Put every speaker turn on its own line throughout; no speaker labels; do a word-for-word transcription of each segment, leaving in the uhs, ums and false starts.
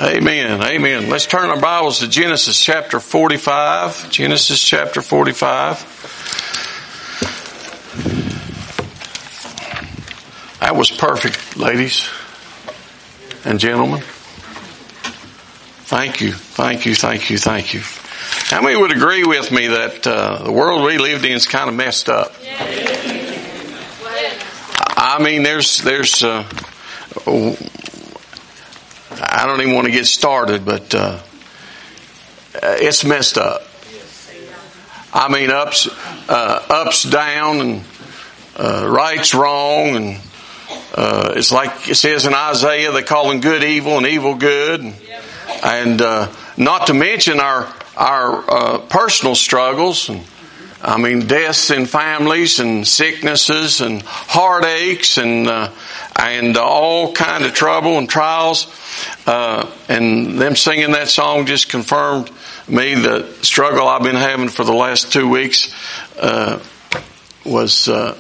Amen. Amen. Let's turn our Bibles to Genesis chapter forty-five. Genesis chapter forty-five. That was perfect, ladies and gentlemen. Thank you. Thank you. Thank you. Thank you. How many would agree with me that uh, the world we lived in is kind of messed up? I mean, there's, there's, uh, I don't even want to get started, but uh, it's messed up. I mean, ups, uh, ups, down, and uh, right's wrong, and uh, it's like it says in Isaiah, they call them good evil and evil good, and, and uh, not to mention our our uh, personal struggles, and I mean, deaths in families and sicknesses and heartaches and uh, and all kind of trouble and trials. Uh, and them singing that song just confirmed me the struggle I've been having for the last two weeks uh, was uh,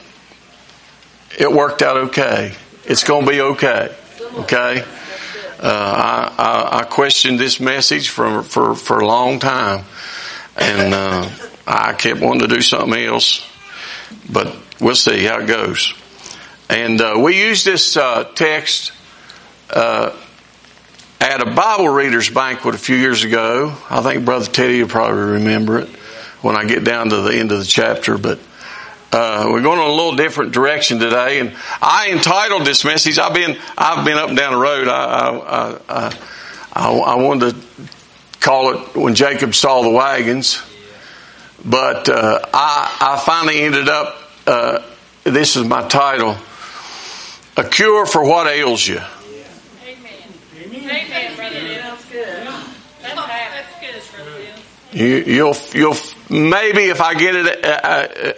it worked out okay. It's going to be okay. Okay. Uh, I, I, I questioned this message for for for a long time, and uh, I kept wanting to do something else, but we'll see how it goes. And uh, we used this uh, text uh, at a Bible readers banquet a few years ago. I think Brother Teddy will probably remember it when I get down to the end of the chapter. But uh, we're going in a little different direction today. And I entitled this message. I've been I've been up and down the road. I I I, I, I wanted to call it When Jacob Saw the Wagons. But uh, I, I finally ended up, uh, this is my title, A Cure for What Ails You.
Amen. Amen, Brother Bill. That's good. That's, that's good, Brother Bill.
You, you'll, you'll, maybe if I get it uh, uh,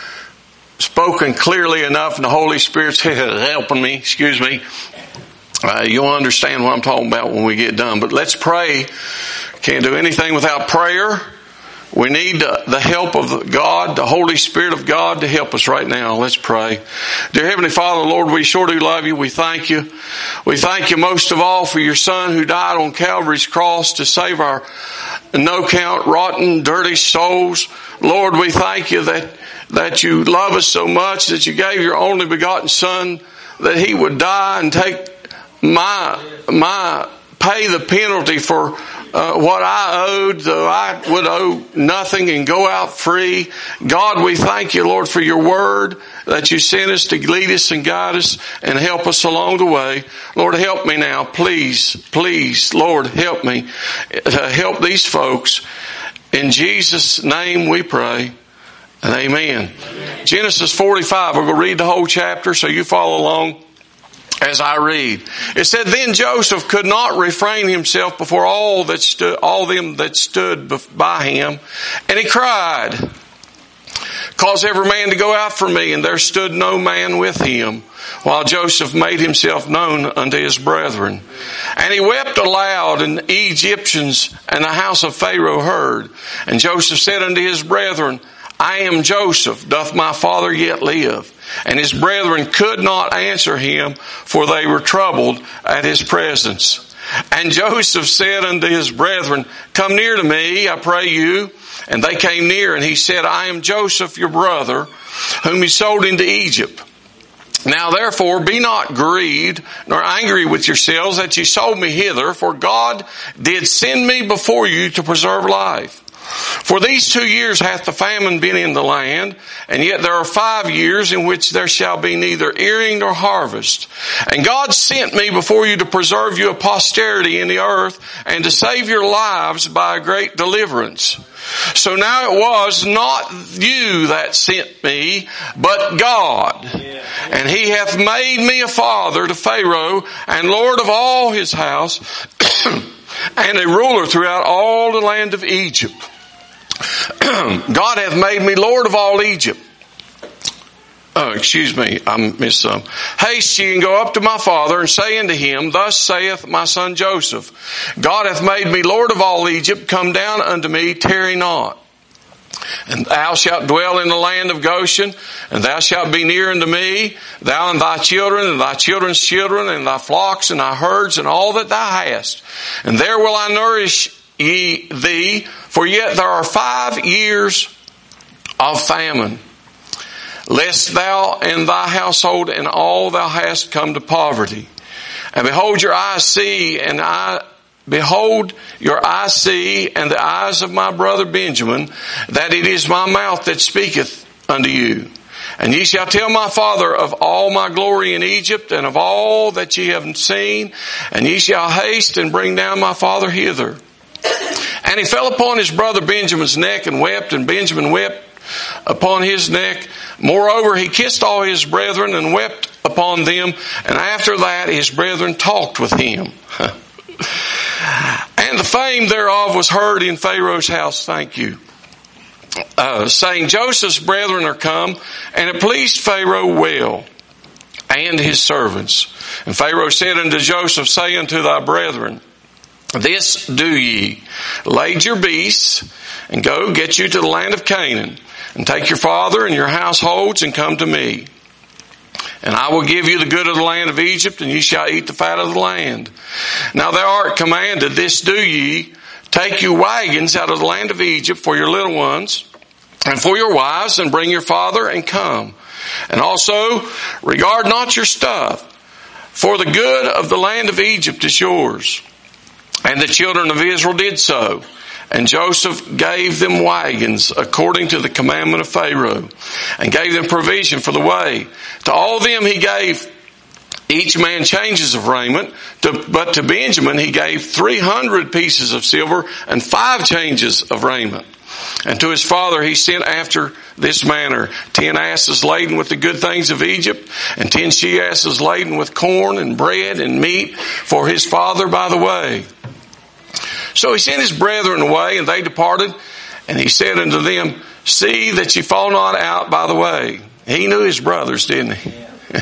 spoken clearly enough and the Holy Spirit's helping me, excuse me, uh, you'll understand what I'm talking about when we get done. But let's pray. Can't do anything without prayer. We need the help of God, the Holy Spirit of God to help us right now. Let's pray. Dear Heavenly Father, Lord, we sure do love you. We thank you. We thank you most of all for your Son who died on Calvary's cross to save our no-count, rotten, dirty souls. Lord, we thank you that, that you love us so much that you gave your only begotten Son that he would die and take my, my, pay the penalty for Uh, what I owed, though I would owe nothing, and go out free. God, we thank you, Lord, for your word that you sent us to lead us and guide us and help us along the way. Lord, help me now. Please, please, Lord, help me. Uh, help these folks. In Jesus' name we pray. And amen. Amen. Genesis forty-five. We're going to read the whole chapter, so you follow along as I read. It said, Then Joseph could not refrain himself before all that stood, all them that stood by him, and he cried, Cause every man to go out from me. And there stood no man with him, while Joseph made himself known unto his brethren. And he wept aloud, and the Egyptians and the house of Pharaoh heard. And Joseph said unto his brethren, I am Joseph, doth my father yet live? And his brethren could not answer him, for they were troubled at his presence. And Joseph said unto his brethren, Come near to me, I pray you. And they came near, and he said, I am Joseph, your brother, whom he sold into Egypt. Now therefore be not grieved, nor angry with yourselves that ye sold me hither, for God did send me before you to preserve life. For these two years hath the famine been in the land, and yet there are five years in which there shall be neither earing nor harvest. And God sent me before you to preserve you a posterity in the earth, and to save your lives by a great deliverance. So now it was not you that sent me, but God. And he hath made me a father to Pharaoh, and Lord of all his house, and a ruler throughout all the land of Egypt. God hath made me Lord of all Egypt. Oh, excuse me, I missed some. Haste ye and go up to my father and say unto him, Thus saith my son Joseph, God hath made me Lord of all Egypt. Come down unto me, tarry not. And thou shalt dwell in the land of Goshen, and thou shalt be near unto me, thou and thy children, and thy children's children, and thy flocks, and thy herds, and all that thou hast. And there will I nourish ye thee, for yet there are five years of famine, lest thou and thy household and all thou hast come to poverty. And behold, your eyes see, and I Behold, your eyes see, and the eyes of my brother Benjamin, that it is my mouth that speaketh unto you. And ye shall tell my father of all my glory in Egypt, and of all that ye have seen, and ye shall haste and bring down my father hither. And he fell upon his brother Benjamin's neck and wept, and Benjamin wept upon his neck. Moreover, he kissed all his brethren and wept upon them, and after that his brethren talked with him. And the fame thereof was heard in Pharaoh's house, thank you, uh, saying, Joseph's brethren are come, and it pleased Pharaoh well, and his servants. And Pharaoh said unto Joseph, say unto thy brethren, this do ye, lade your beasts, and go get you to the land of Canaan, and take your father and your households, and come to me. And I will give you the good of the land of Egypt, and ye shall eat the fat of the land. Now thou art commanded, this do ye, take you wagons out of the land of Egypt for your little ones, and for your wives, and bring your father, and come. And also regard not your stuff, for the good of the land of Egypt is yours. And the children of Israel did so. And Joseph gave them wagons according to the commandment of Pharaoh, and gave them provision for the way. To all them he gave each man changes of raiment, to, but to Benjamin he gave three hundred pieces of silver and five changes of raiment. And to his father he sent after this manner, ten asses laden with the good things of Egypt, and ten she asses laden with corn and bread and meat for his father by the way. So he sent his brethren away, and they departed, and he said unto them, see that ye fall not out by the way. He knew his brothers, didn't he?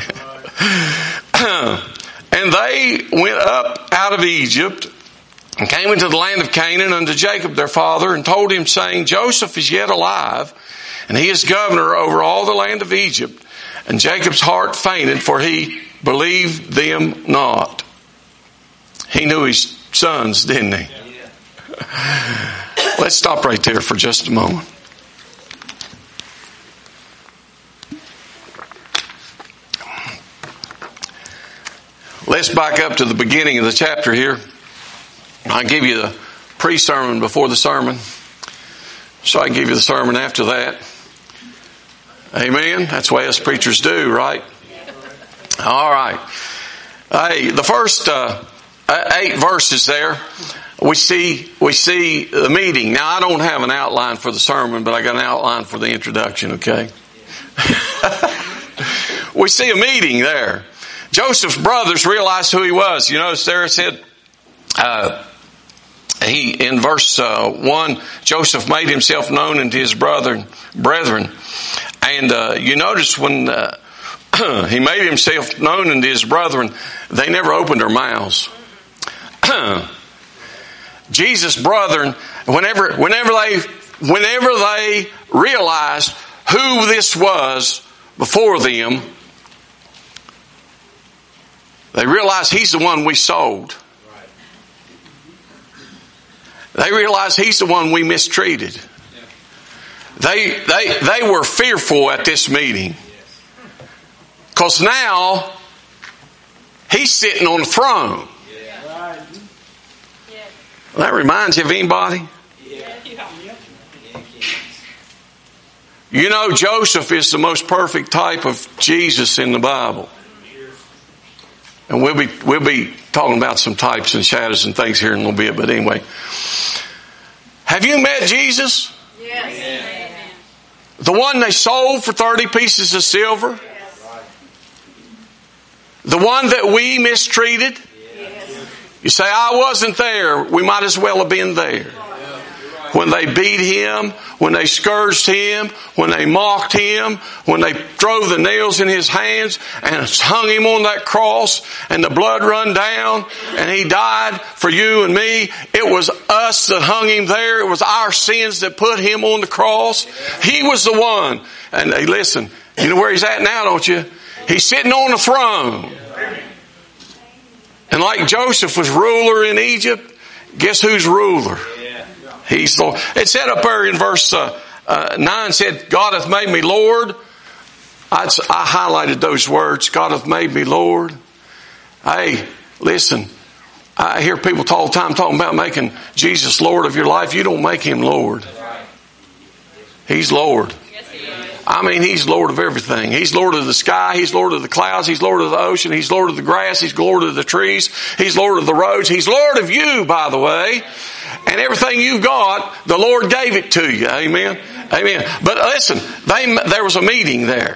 And they went up out of Egypt, and came into the land of Canaan unto Jacob their father, and told him, saying, Joseph is yet alive, and he is governor over all the land of Egypt. And Jacob's heart fainted, for he believed them not. He knew his sons, didn't he? Let's stop right there for just a moment. Let's back up to the beginning of the chapter here. I'll give you the pre-sermon before the sermon, so I can give you the sermon after that. Amen? That's the way us preachers do, right? All right. Hey, the first uh, eight verses there, we see we see the meeting. Now, I don't have an outline for the sermon, but I got an outline for the introduction, okay? We see a meeting there. Joseph's brothers realized who he was. You notice there it said, uh, he in verse uh, one, Joseph made himself known unto his brother, brethren. And uh, you notice when uh, he made himself known unto his brethren, they never opened their mouths. Jesus' brethren, whenever, whenever they, whenever they realized who this was before them, they realized he's the one we sold. They realized he's the one we mistreated. They, they, they were fearful at this meeting. Because now, he's sitting on the throne. That reminds you of anybody? You know, Joseph is the most perfect type of Jesus in the Bible. And we'll be, we'll be talking about some types and shadows and things here in a little bit, but anyway. Have you met Jesus?
Yes.
The one they sold for thirty pieces of silver? Yes. The one that we mistreated? Yes. You say, I wasn't there. We might as well have been there. when they beat him, when they scourged him, when they mocked him, when they drove the nails in his hands and hung him on that cross and the blood run down and he died for you and me. It was us that hung him there. It was our sins that put him on the cross. He was the one. And hey, listen, you know where he's at now, don't you? He's sitting on the throne. And like Joseph was ruler in Egypt, guess who's ruler? He's the, it said up there in verse uh, uh, nine, said, God hath made me Lord. I, I highlighted those words. God hath made me Lord. Hey, listen, I hear people all the time talking about making Jesus Lord of your life. You don't make him Lord. He's Lord. I mean, he's Lord of everything. He's Lord of the sky. He's Lord of the clouds. He's Lord of the ocean. He's Lord of the grass. He's Lord of the trees. He's Lord of the roads. He's Lord of you, by the way. And everything you've got, the Lord gave it to you. Amen. Amen. But listen, they, there was a meeting there.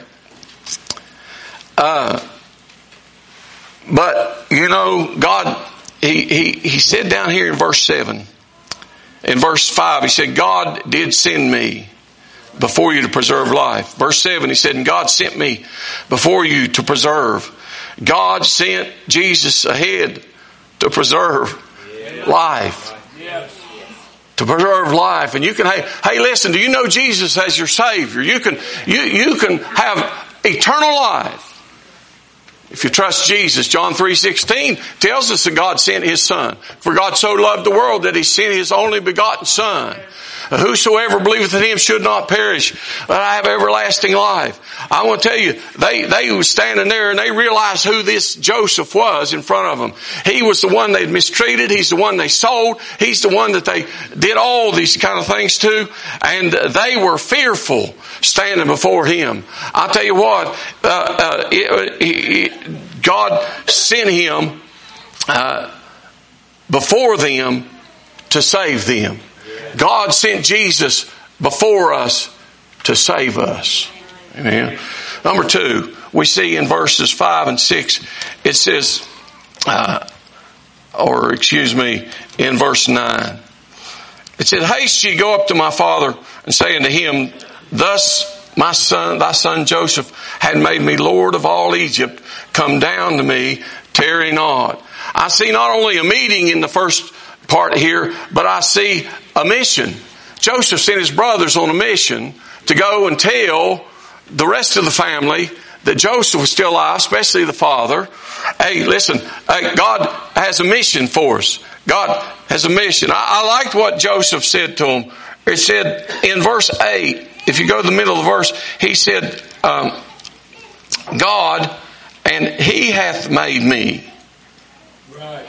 Uh, but, you know, God, he, he, he said down here in verse seven, in verse five, he said, God did send me before you to preserve life. Verse seven, he said, and God sent me before you to preserve. God sent Jesus ahead to preserve life. To preserve life. And you can, hey, hey, listen, do you know Jesus as your Savior? You can, you, you can have eternal life if you trust Jesus. John three sixteen tells us that God sent His Son. For God so loved the world that He sent His only begotten Son. Whosoever believeth in Him should not perish, but I have everlasting life. I want to tell you, they, they were standing there and they realized who this Joseph was in front of them. He was the one they'd mistreated. He's the one they sold. He's the one that they did all these kind of things to. And they were fearful standing before him. I'll tell you what, uh, uh, it, it, it, God sent him uh, before them to save them. God sent Jesus before us to save us. Amen. Number two, we see in verses five and six, it says, uh, or excuse me, in verse nine, it said, haste ye, go up to my father and say unto him, thus my son, thy son Joseph had made me Lord of all Egypt. Come down to me, tarry not. I see not only a meeting in the first part here, but I see a mission. Joseph sent his brothers on a mission to go and tell the rest of the family that Joseph was still alive, especially the father. Hey, listen, hey, God has a mission for us. God has a mission. I, I liked what Joseph said to him. It said in verse eight, if you go to the middle of the verse, he said, um, God, and He hath made me. Right.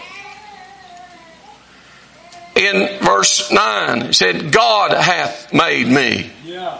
In verse nine, he said, God hath made me. Yeah.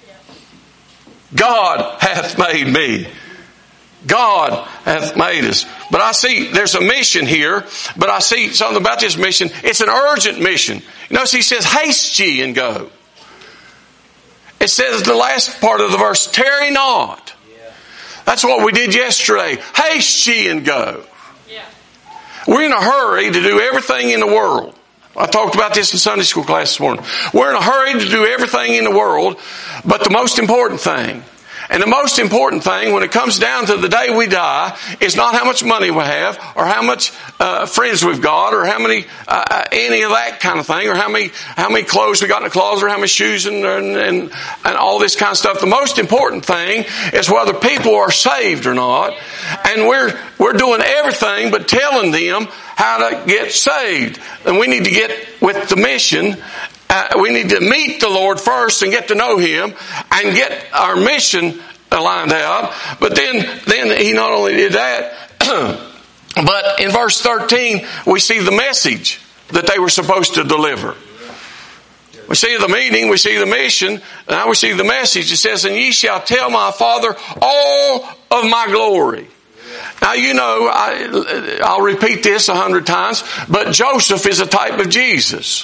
God hath made me. God hath made us. But I see there's a mission here, but I see something about this mission. It's an urgent mission. You notice he says, haste ye and go. It says the last part of the verse, tarry not. Yeah. That's what we did yesterday. Haste ye and go. Yeah. We're in a hurry to do everything in the world. I talked about this in Sunday school class this morning. We're in a hurry to do everything in the world, but the most important thing, and the most important thing when it comes down to the day we die, is not how much money we have, or how much uh, friends we've got, or how many, uh, any of that kind of thing, or how many, how many clothes we got in the closet, or how many shoes, and, and, and, and all this kind of stuff. The most important thing is whether people are saved or not, and we're, we're doing everything but telling them how to get saved. And we need to get with the mission. Uh, we need to meet the Lord first and get to know Him and get our mission lined out. But then, then He not only did that, but in verse thirteen, we see the message that they were supposed to deliver. We see the meeting, we see the mission, and now we see the message. It says, and ye shall tell my Father all of my glory. Now, you know, I, I'll repeat this a hundred times, but Joseph is a type of Jesus.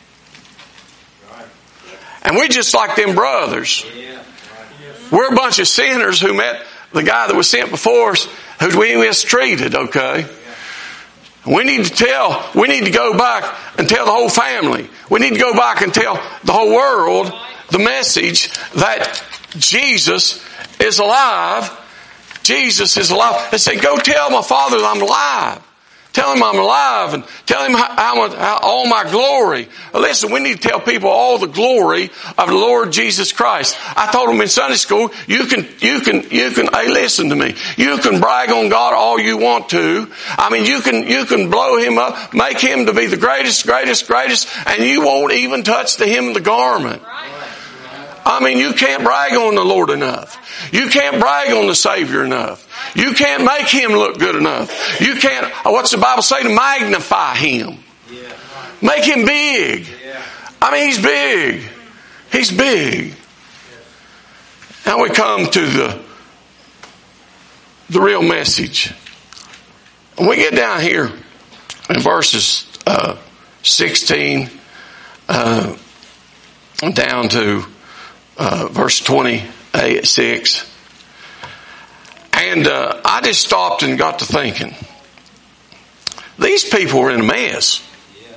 And we're just like them brothers. We're a bunch of sinners who met the guy that was sent before us, who we mistreated, okay? We need to tell, we need to go back and tell the whole family. We need to go back and tell the whole world the message that Jesus is alive. Jesus is alive. They say, go tell my Father that I'm alive. Tell him I'm alive and tell him how, how, how, all my glory. Listen, we need to tell people all the glory of the Lord Jesus Christ. I told them in Sunday school, you can, you can, you can, hey, listen to me. You can brag on God all you want to. I mean, you can, you can blow him up, make him to be the greatest, greatest, greatest, and you won't even touch the hem of the garment. I mean, you can't brag on the Lord enough. You can't brag on the Savior enough. You can't make him look good enough. You can't, what's the Bible say? To magnify him. Make him big. I mean, he's big. He's big. Now we come to the, the real message. When we get down here in verses uh, sixteen uh, down to Uh, verse twenty-eight, six. And uh, I just stopped and got to thinking. These people were in a mess.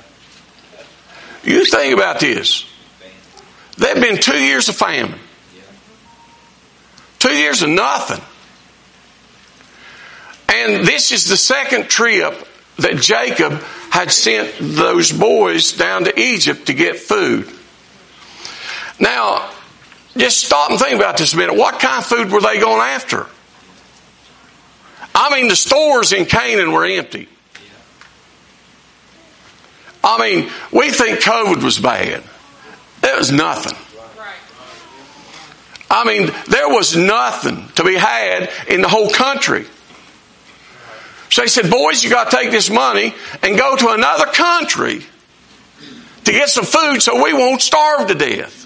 You think about this. There'd been two years of famine. Two years of nothing. And this is the second trip that Jacob had sent those boys down to Egypt to get food. Now, just stop and think about this a minute. What kind of food were they going after? I mean, the stores in Canaan were empty. I mean, we think COVID was bad. It was nothing. I mean, there was nothing to be had in the whole country. So he said, boys, you got to take this money and go to another country to get some food so we won't starve to death.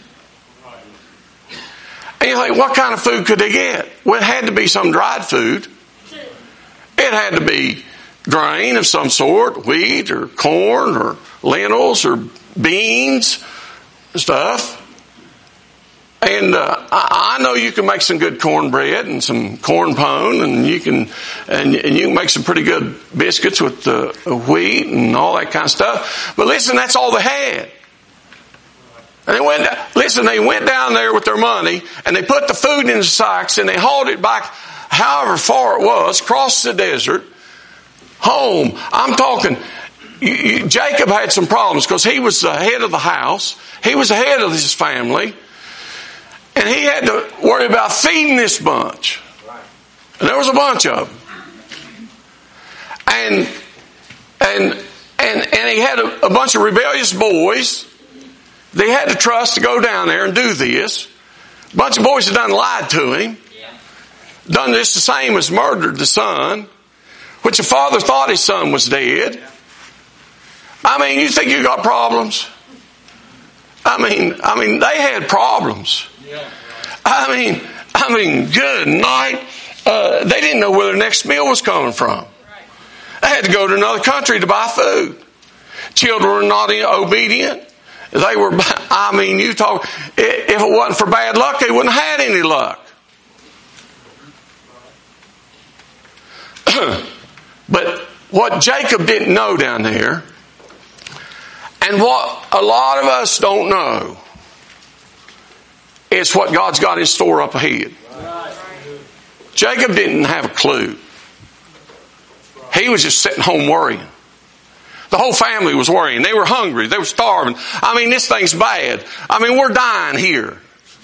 And you think, what kind of food could they get? Well, it had to be some dried food. It had to be grain of some sort, wheat or corn or lentils or beans and stuff. And uh, I, I know you can make some good cornbread and some corn pone, and you can and, and you can make some pretty good biscuits with the uh, wheat and all that kind of stuff. But listen, that's all they had. And they went, listen, they went down there with their money and they put the food in the sacks and they hauled it back however far it was, across the desert, home. I'm talking, you, you, Jacob had some problems because he was the head of the house. He was the head of his family. And he had to worry about feeding this bunch. And there was a bunch of them. And, and, and, and he had a, a bunch of rebellious boys. They had to trust to go down there and do this. A bunch of boys had done lied to him. Done this the same as murdered the son, which the father thought his son was dead. I mean, you think you got problems? I mean, I mean, they had problems. I mean, I mean, good night. Uh, they didn't know where their next meal was coming from. They had to go to another country to buy food. Children were not obedient. They were, I mean, you talk, if it wasn't for bad luck, they wouldn't have had any luck. But what Jacob didn't know down there, and what a lot of us don't know, is what God's got in store up ahead. Jacob didn't have a clue. He was just sitting home worrying. The whole family was worrying. They were hungry. They were starving. I mean, this thing's bad. I mean, we're dying here.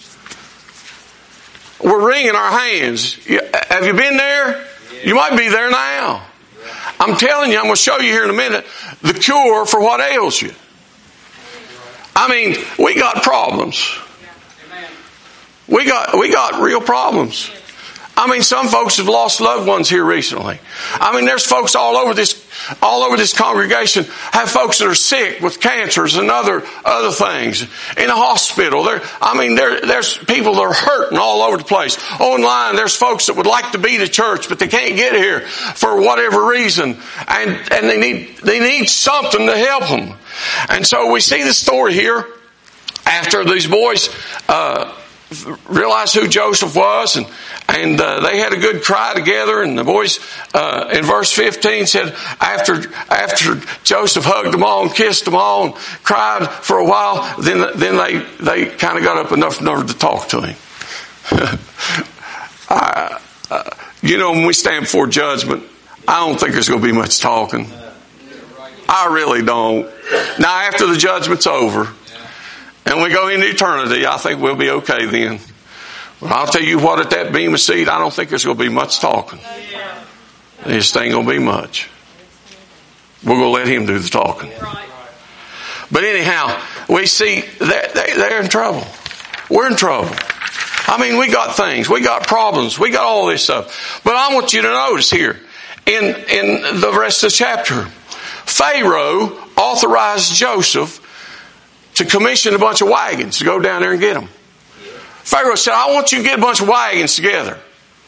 We're wringing our hands. Have you been there? You might be there now. I'm telling you, I'm going to show you here in a minute the cure for what ails you. I mean, we got problems. We got, we got real problems. I mean, some folks have lost loved ones here recently. I mean, there's folks all over this, all over this congregation have folks that are sick with cancers and other, other things in a hospital. There, I mean, there, there's people that are hurting all over the place. Online, there's folks that would like to be to church, but they can't get here for whatever reason. And, and they need, they need something to help them. And so we see the story here after these boys, uh, realized who Joseph was, and and uh, they had a good cry together. And the boys uh, in verse fifteen said, after after Joseph hugged them all and kissed them all and cried for a while, then then they they kind of got up enough nerve to talk to him. I, uh, you know, when we stand before judgment, I don't think there's going to be much talking. I really don't. Now, after the judgment's over and we go into eternity, I think we'll be okay then. But I'll tell you what, at that beam of seed, I don't think there's going to be much talking. This ain't going to be much. We're going to let him do the talking. But anyhow, we see that they're in trouble. We're in trouble. I mean, we got things. We got problems. We got all this stuff. But I want you to notice here, in, in the rest of the chapter, Pharaoh authorized Joseph to commission a bunch of wagons to go down there and get them. Pharaoh said, I want you to get a bunch of wagons together.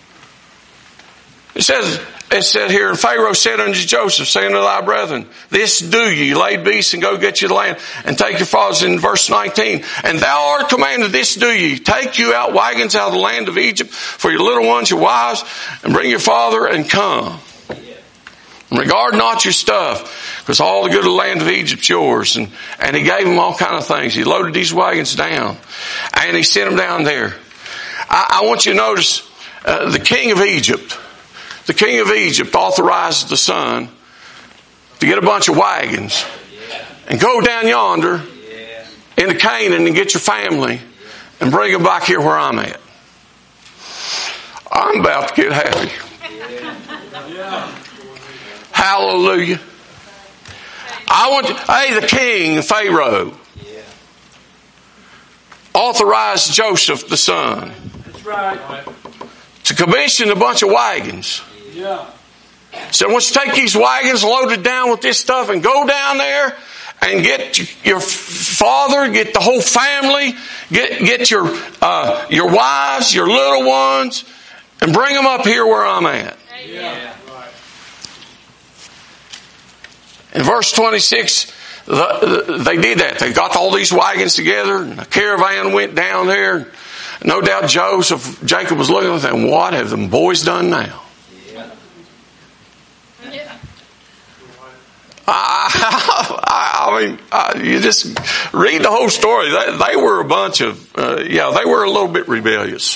It says, it said here, and Pharaoh said unto Joseph, saying to thy brethren, this do ye, lay beasts and go get you the land, and take your fathers. In verse nineteen, and thou art commanded, this do ye, take you out wagons out of the land of Egypt for your little ones, your wives, and bring your father and come. And regard not your stuff, because all the good of the land of Egypt's yours. And, and he gave them all kind of things. He loaded these wagons down, and he sent them down there. I, I want you to notice uh, the king of Egypt. The king of Egypt authorized the son to get a bunch of wagons and go down yonder into Canaan and get your family and bring them back here where I'm at. I'm about to get happy. Hallelujah. I want to, hey, the king, Pharaoh, authorized Joseph the son
That's right.
to commission a bunch of wagons.
Yeah.
So I want you to take these wagons loaded down with this stuff and go down there and get your father, get the whole family, get get your uh, your wives, your little ones, and bring them up here where I'm at.
Yeah.
In verse twenty-six, the, the, they did that. They got all these wagons together, and a caravan went down there. No doubt Joseph, Jacob was looking at them. What have them boys done now? I, I mean, I, you just read the whole story. They, they were a bunch of, uh, yeah, they were a little bit rebellious.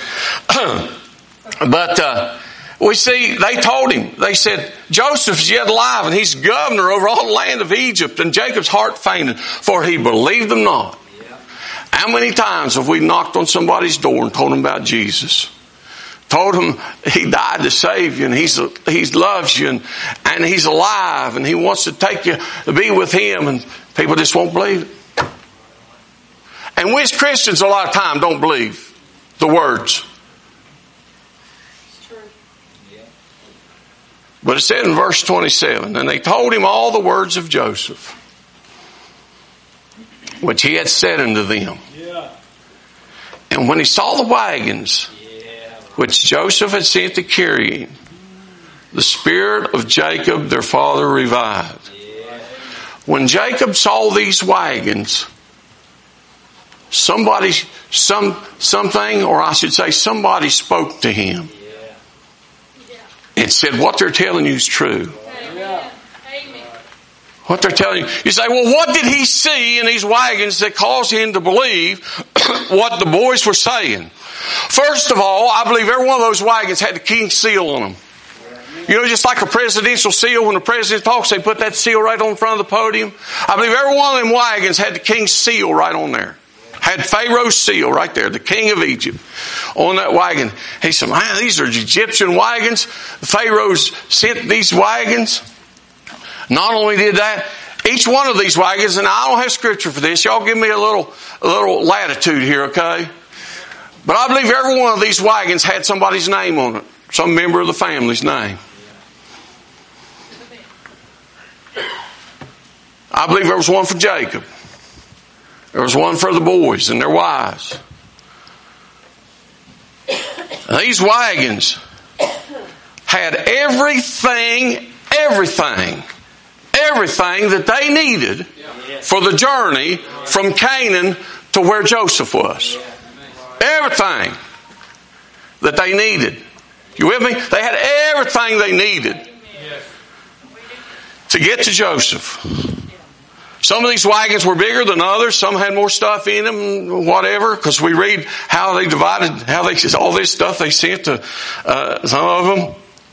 But uh, we see, they told him, they said, Joseph's yet alive, and he's governor over all the land of Egypt. And Jacob's heart fainted, for he believed them not. How many times have we knocked on somebody's door and told them about Jesus? Told him he died to save you, and he's he loves you, and, and he's alive, and he wants to take you to be with him, and people just won't believe it. And we as Christians a lot of time don't believe the words. But it said in verse twenty-seven, and they told him all the words of Joseph, which he had said unto them.
Yeah.
And when he saw the wagons, which Joseph had sent to carry him, the spirit of Jacob their father revived. When Jacob saw these wagons, somebody, some, something, or I should say somebody spoke to him and said, what they're telling you is true. What they're telling you. You say, well, what did he see in these wagons that caused him to believe what the boys were saying? First of all, I believe every one of those wagons had the king's seal on them. You know, just like a presidential seal, when the president talks, they put that seal right on front of the podium. I believe every one of them wagons had the king's seal right on there. Had Pharaoh's seal right there, the king of Egypt, on that wagon. He said, man, these are Egyptian wagons. Pharaoh's sent these wagons. Not only did that, each one of these wagons, and I don't have scripture for this. Y'all give me a little, a little latitude here, okay? But I believe every one of these wagons had somebody's name on it. Some member of the family's name. I believe there was one for Jacob. There was one for the boys and their wives. And these wagons had everything, everything, everything that they needed for the journey from Canaan to where Joseph was. Everything that they needed. You with me? They had everything they needed to get to Joseph. Some of these wagons were bigger than others. Some had more stuff in them, whatever, because we read how they divided, how they, all this stuff they sent to uh, some of them.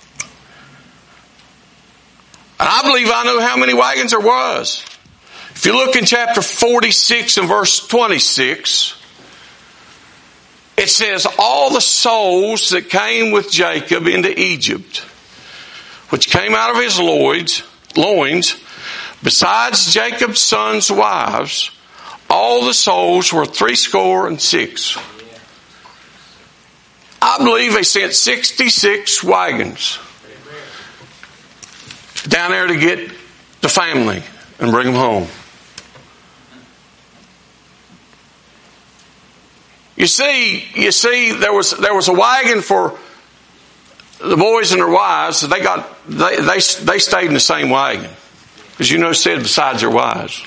And I believe I know how many wagons there was. If you look in chapter forty-six and verse twenty-six, it says, all the souls that came with Jacob into Egypt, which came out of his loins, loins, besides Jacob's sons' wives, all the souls were threescore and six. I believe they sent sixty-six wagons down there to get the family and bring them home. You see, you see, there was there was a wagon for the boys and their wives. So they got they they they stayed in the same wagon, as you know said, besides their wives.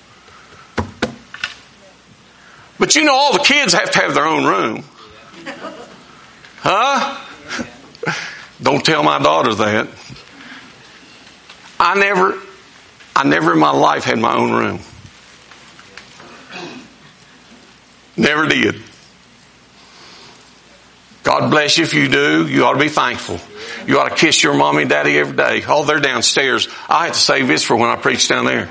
But you know, all the kids have to have their own room, huh? Don't tell my daughter that. I never, I never in my life had my own room. Never did. God bless you if you do. You ought to be thankful. You ought to kiss your mommy and daddy every day. Oh, they're downstairs. I have to save this for when I preach down there.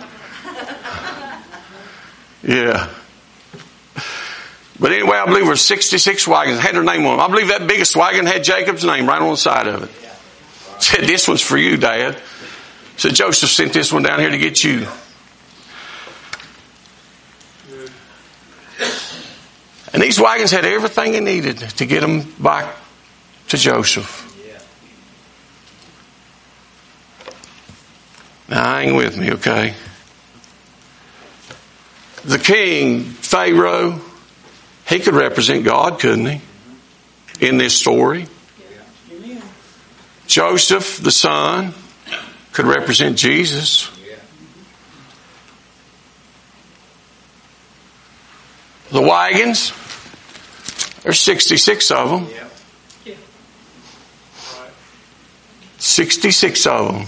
Yeah. But anyway, I believe there were sixty-six wagons. Had their name on them. I believe that biggest wagon had Jacob's name right on the side of it. Said, this one's for you, Dad. Said, Joseph sent this one down here to get you. And these wagons had everything they needed to get them back to Joseph. Now, hang with me, okay? The king, Pharaoh, he could represent God, couldn't he? In this story. Joseph, the son, could represent Jesus. The wagons, there's sixty-six of them. sixty-six of them.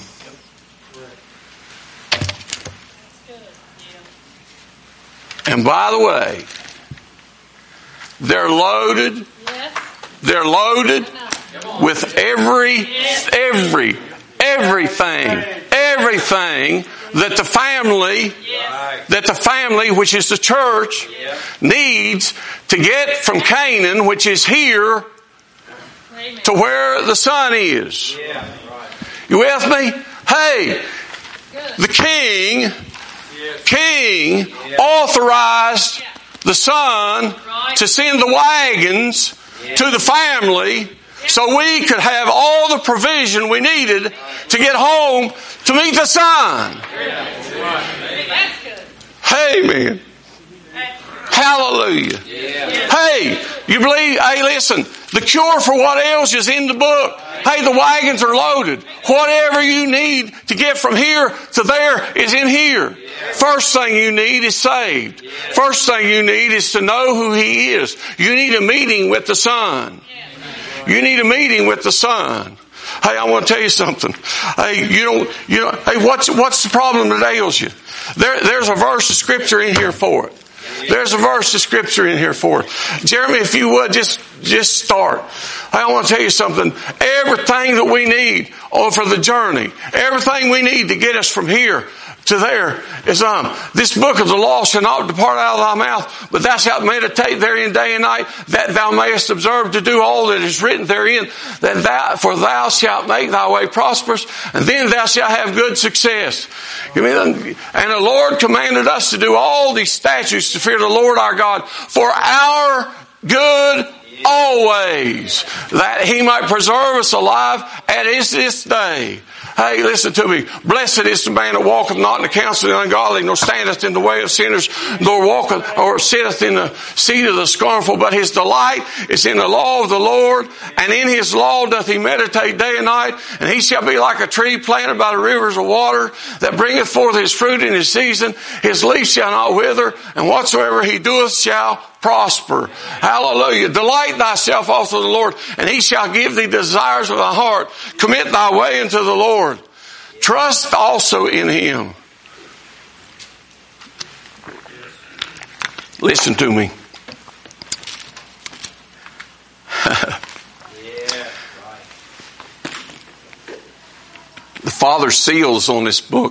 And by the way, they're loaded. They're loaded with every, every, everything, everything that the family, that the family, which is the church, needs to get from Canaan, which is here, to where the son is. You with me? Hey, the king, king authorized the son to send the wagons to the family so we could have all the provision we needed to get home to meet the son. Amen. Hallelujah. Hey, you believe, hey listen, the cure for what ails you is in the book. Hey, the wagons are loaded. Whatever you need to get from here to there is in here. First thing you need is saved. First thing you need is to know who He is. You need a meeting with the Son. You need a meeting with the Son. Hey, I want to tell you something. Hey, you don't, you know, hey, what's, what's the problem that ails you? There, there's a verse of scripture in here for it. There's a verse of scripture in here for it. Jeremy, if you would, just, just start. I want to tell you something. Everything that we need oh, for the journey, everything we need to get us from here to there is um this book of the law shall not depart out of thy mouth, but thou shalt meditate therein day and night, that thou mayest observe to do all that is written therein, that thou for thou shalt make thy way prosperous, and then thou shalt have good success. You mean, and the Lord commanded us to do all these statutes to fear the Lord our God for our good always, that He might preserve us alive at this day. Hey, listen to me. Blessed is the man that walketh not in the counsel of the ungodly, nor standeth in the way of sinners, nor walketh or sitteth in the seat of the scornful. But his delight is in the law of the Lord, and in His law doth he meditate day and night. And he shall be like a tree planted by the rivers of water, that bringeth forth his fruit in his season. His leaf shall not wither, and whatsoever he doeth shall prosper. Hallelujah. Delight thyself also in the Lord, and he shall give thee desires of thy heart. Commit thy way unto the Lord. Trust also in him. Listen to me. The Father's seal is on this book.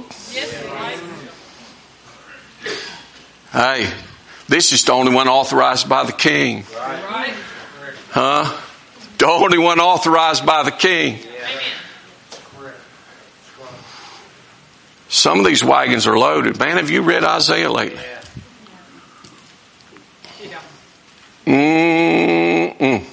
Hey, this is the only one authorized by the king. Huh? The only one authorized by the king. Some of these wagons are loaded. Man, have you read Isaiah lately? Mm-mm.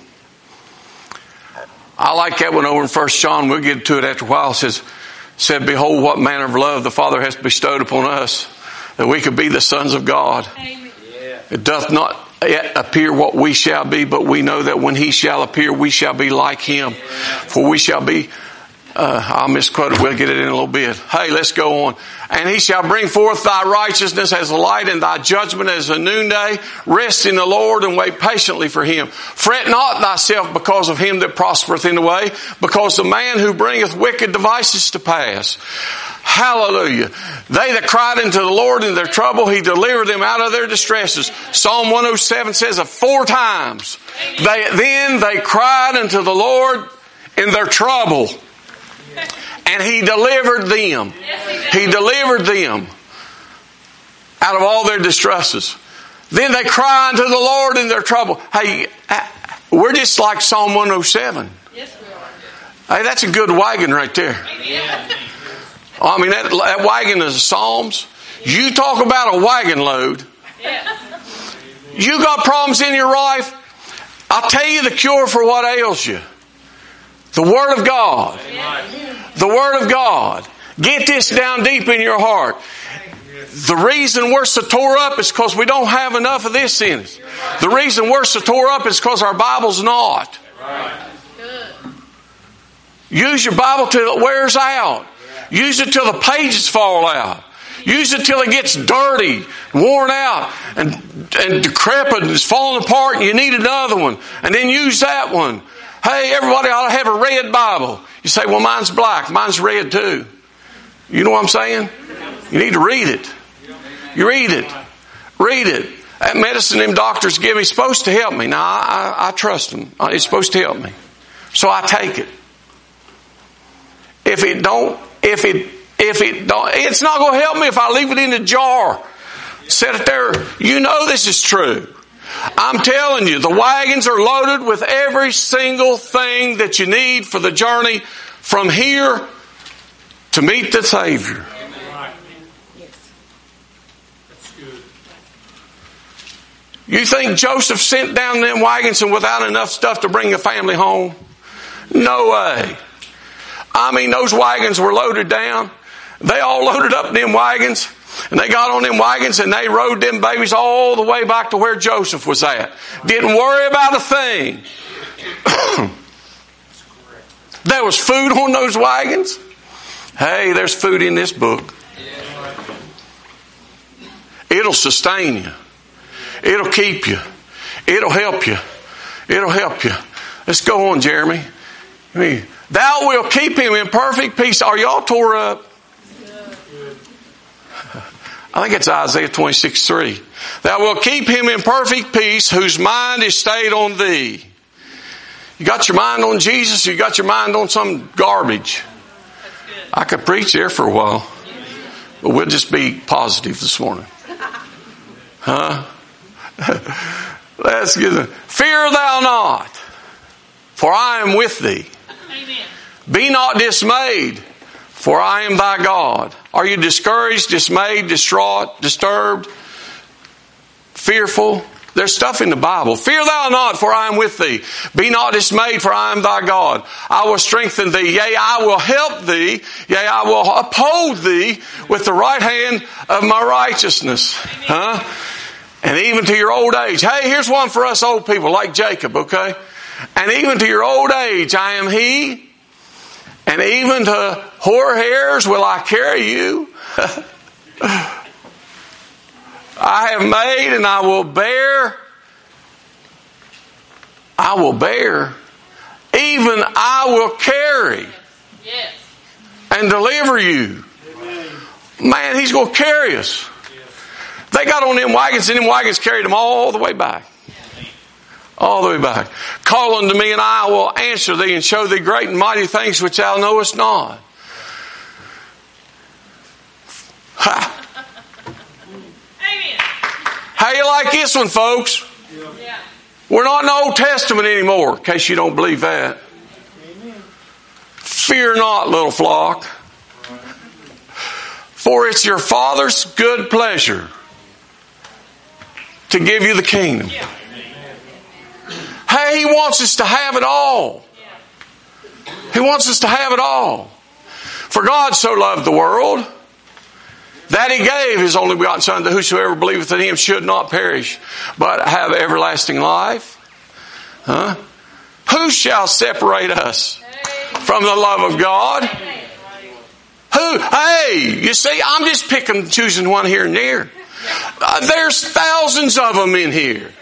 I like that one over in First John. We'll get to it after a while. It says, said, behold, what manner of love the Father has bestowed upon us, that we could be the sons of God. Amen. It doth not yet appear what we shall be, but we know that when he shall appear, we shall be like him. For we shall be, uh, I'll misquote it, we'll get it in a little bit. Hey, let's go on. And he shall bring forth thy righteousness as a light and thy judgment as a noonday. Rest in the Lord and wait patiently for him. Fret not thyself because of him that prospereth in the way, because the man who bringeth wicked devices to pass. Hallelujah. They that cried unto the Lord in their trouble, he delivered them out of their distresses. Psalm one oh seven says it four times. They, then they cried unto the Lord in their trouble, and he delivered them. He delivered them out of all their distresses. Then they cry unto the Lord in their trouble. Hey, we're just like Psalm one oh seven. Yes, we are. Hey, that's a good wagon right there. I mean, that, that wagon is Psalms. You talk about a wagon load. You got problems in your life. I'll tell you the cure for what ails you. The Word of God. The Word of God. Get this down deep in your heart. The reason we're so tore up is because we don't have enough of this in us. The reason we're so tore up is because our Bible's not. Use your Bible till it wears out. Use it till the pages fall out. Use it till it gets dirty, worn out, and, and decrepit and it's falling apart and you need another one. And then use that one. Hey, everybody ought to have a red Bible. You say, well, mine's black. Mine's red too. You know what I'm saying? You need to read it. You read it. Read it. That medicine them doctors give me is supposed to help me. Now, I, I, I trust them. It's supposed to help me. So I take it. If it don't, if it, if it don't, it's not going to help me if I leave it in the jar. Set it there. You know this is true. I'm telling you, the wagons are loaded with every single thing that you need for the journey from here to meet the Savior. You think Joseph sent down them wagons and without enough stuff to bring a family home? No way. I mean, those wagons were loaded down. They all loaded up them wagons. And they got on them wagons and they rode them babies all the way back to where Joseph was at. Didn't worry about a thing. There was food on those wagons. Hey, there's food in this book. It'll sustain you. It'll keep you. It'll help you. It'll help you. Let's go on, Jeremy. I mean, thou will keep him in perfect peace. Are y'all tore up? I think it's Isaiah twenty-six three. Thou wilt keep him in perfect peace whose mind is stayed on thee. You got your mind on Jesus, or you got your mind on some garbage? I could preach there for a while. But we'll just be positive this morning. Huh? Let's get it. Fear thou not, for I am with thee. Amen. Be not dismayed, for I am thy God. Are you discouraged, dismayed, distraught, disturbed, fearful? There's stuff in the Bible. Fear thou not, for I am with thee. Be not dismayed, for I am thy God. I will strengthen thee. Yea, I will help thee. Yea, I will uphold thee with the right hand of my righteousness. Huh? And even to your old age. Hey, here's one for us old people, like Jacob, okay? And even to your old age, I am he. And even to hoar hairs will I carry you. I have made and I will bear I will bear. Even I will carry
Yes.
and deliver you. Man, He's going to carry us. They got on them wagons, and them wagons carried them all the way back. All the way back. Call unto me, and I will answer thee, and show thee great and mighty things which thou knowest not. Ha.
Amen.
How you like this one, folks?
Yeah.
We're not in the Old Testament anymore, in case you don't believe that. Fear not, little flock, for it's your Father's good pleasure to give you the kingdom.
Yeah.
Hey, He wants us to have it all. He wants us to have it all. For God so loved the world that He gave His only begotten Son, that whosoever believeth in Him should not perish, but have everlasting life. Huh? Who shall separate us from the love of God? Who? Hey, you see, I'm just picking, choosing one here and there. Uh, there's thousands of them in here.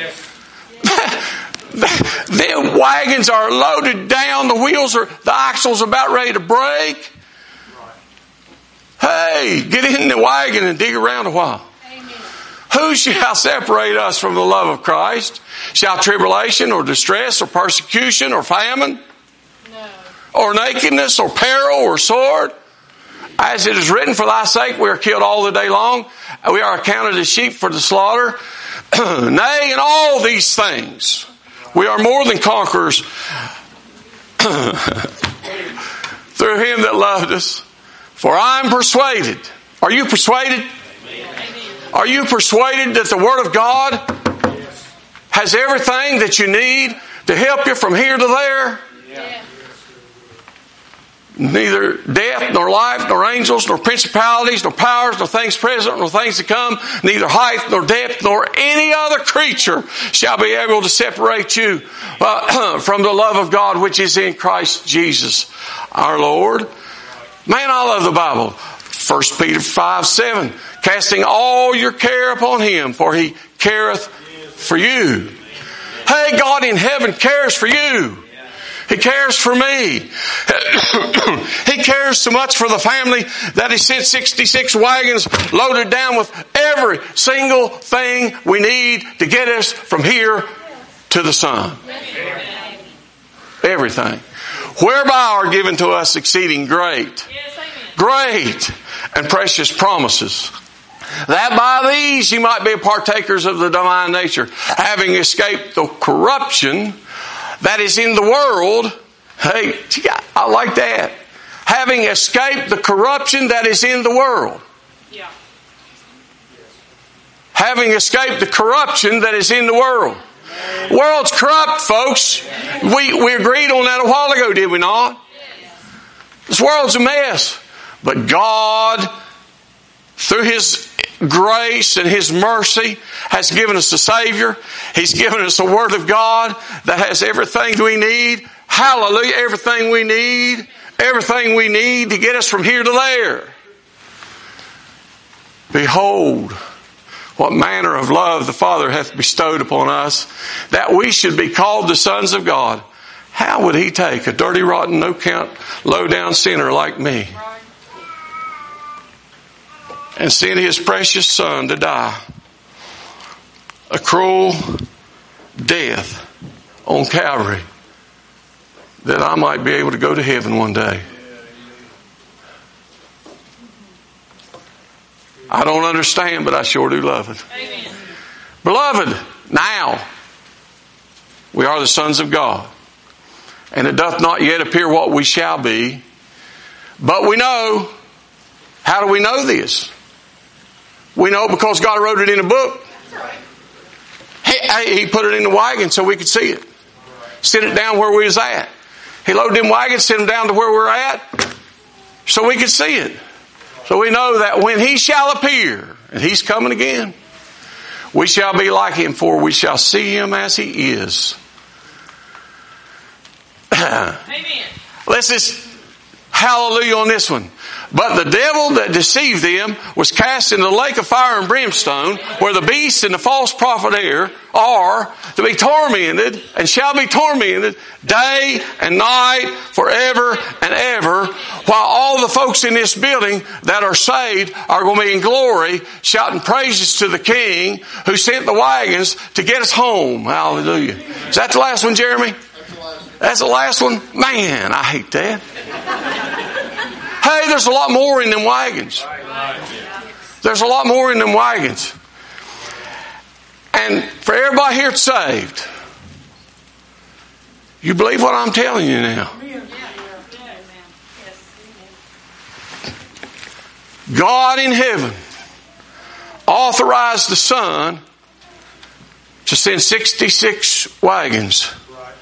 The wagons are loaded down. The wheels are, the axle's about ready to break. Hey, get in the wagon and dig around a while. Amen. Who shall separate us from the love of Christ? Shall tribulation or distress or persecution or famine? No. Or nakedness or peril or sword? As it is written, for thy sake we are killed all the day long. We are accounted as sheep for the slaughter. Nay, in all these things we are more than conquerors through Him that loved us. For I am persuaded. Are you persuaded? Amen. Are you persuaded that the Word of God has everything that you need to help you from here to there?
Yes.
Neither death, nor life, nor angels, nor principalities, nor powers, nor things present, nor things to come, neither height, nor depth, nor any other creature shall be able to separate you uh, from the love of God which is in Christ Jesus our Lord. Man, I love the Bible. First Peter five seven. Casting all your care upon Him, for He careth for you. Hey, God in heaven cares for you. He cares for me. He cares so much for the family that He sent sixty-six wagons loaded down with every single thing we need to get us from here to the sun. Everything. Whereby are given to us exceeding great, great and precious promises, that by these you might be partakers of the divine nature, having escaped the corruption that is in the world. Hey, I like that. Having escaped the corruption that is in the world.
Yeah.
Having escaped the corruption that is in the world. World's corrupt, folks. We, we agreed on that a while ago, did we not? This world's a mess. But God, through His grace and His mercy, has given us a Savior. He's given us a Word of God that has everything we need. Hallelujah. Everything we need. Everything we need to get us from here to there. Behold, what manner of love the Father hath bestowed upon us, that we should be called the sons of God. How would He take a dirty, rotten, no-count, low-down sinner like me and send His precious Son to die a cruel death on Calvary, that I might be able to go to heaven one day? I don't understand, but I sure do love it.
Amen.
Beloved, now we are the sons of God, and it doth not yet appear what we shall be, but we know. How do we know this? We know because God wrote it in a book. He, he put it in the wagon so we could see it. Sent it down where we was at. He loaded them wagons, sent them down to where we were at so we could see it. So we know that when He shall appear, and He's coming again, we shall be like Him, for we shall see Him as He is.
Amen.
Let's just, hallelujah on this one. But the devil that deceived them was cast into the lake of fire and brimstone, where the beast and the false prophet are, to be tormented, and shall be tormented day and night forever and ever, while all the folks in this building that are saved are going to be in glory, shouting praises to the King who sent the wagons to get us home. Hallelujah. Is that the last one, Jeremy? That's the last one? Man, I hate that. Hey, there's a lot more in them wagons. There's a lot more in them wagons. And for everybody here that's saved, you believe what I'm telling you now. God in heaven authorized the Son to send sixty-six wagons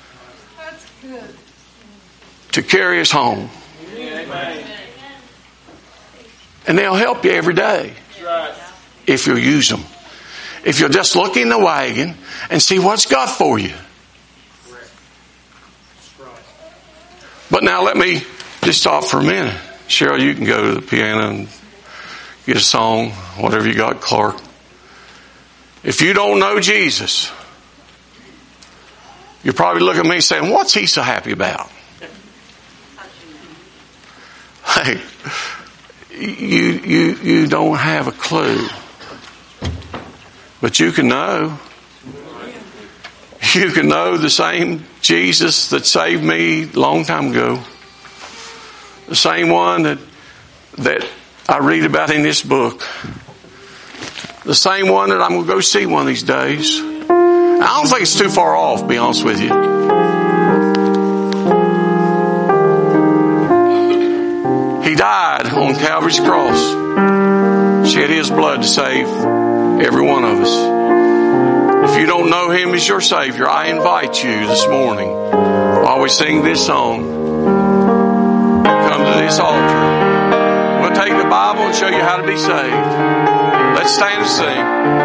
to carry us home. And they'll help you every day if you'll use them. If you'll just look in the wagon and see what's got for you. But now let me just stop for a minute. Cheryl, you can go to the piano and get a song, whatever you got, Clark. If you don't know Jesus, you're probably looking at me saying, what's he so happy about? Hey, you, you, you don't have a clue. But you can know. You can know the same Jesus that saved me a long time ago. The same one that, that I read about in this book. The same one that I'm going to go see one of these days. I don't think it's too far off, to be honest with you. He died on Calvary's cross. Shed His blood to save every one of us. If you don't know Him as your Savior, I invite you this morning, while we sing this song, come to this altar. We'll take the Bible and show you how to be saved. Let's stand and sing.